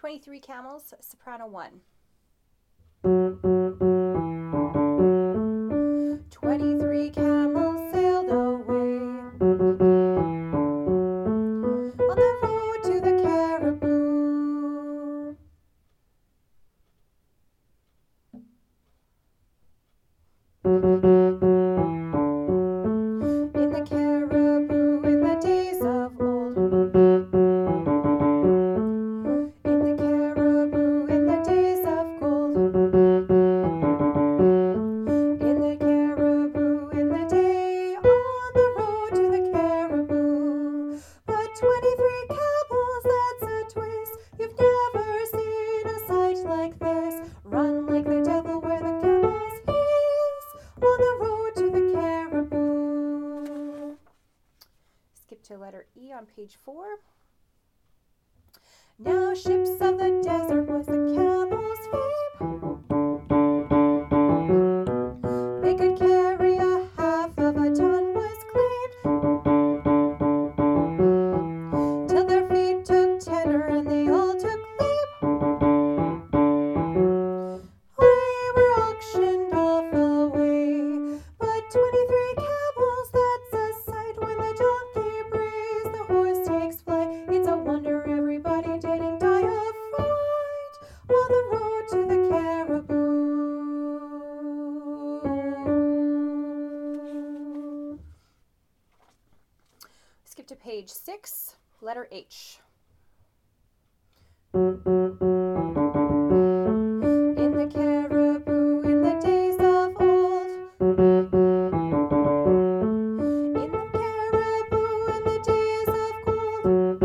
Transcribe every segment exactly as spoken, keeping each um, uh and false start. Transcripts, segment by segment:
twenty-three Camels, soprano one. Twenty-three camels sailed away on the road to the Caribou. In the Caribou, in the days of old. In the Caribou, in the days of gold. In the Caribou, in the day on the road to the Caribou. But twenty-three camels, that's a twist. You've never seen a sight like this. Run like the devil where the camels hiss on the road to the Caribou. Skip to letter E on page four. Now ships of the desert was the camel's fame. They could carry a half of a ton was claimed, till their feet took tenor and they all took leave. They were auctioned off away, but twenty-three camels, that's a sight. When the donkey brays, the horse takes flight. It's a wonder everybody didn't die of fright on the road to the Caribou. Skip to page six, letter H. In the Caribou, in the days of old. In the Caribou, in the days of gold.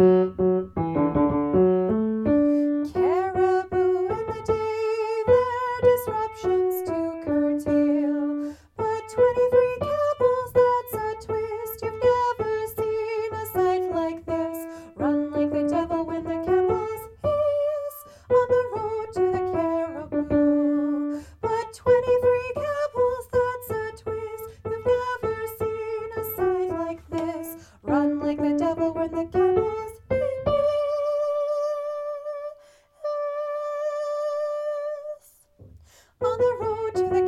Caribou in the day, their disruptions to curtail. But twenty-three camels, that's a twist. You've never seen a sight like this. Run like the devil when the camels hiss on the road to the Caribou. But twenty-three camels, that's a twist. You've never seen a sight like this. Run like the devil when the camels hiss on the road to the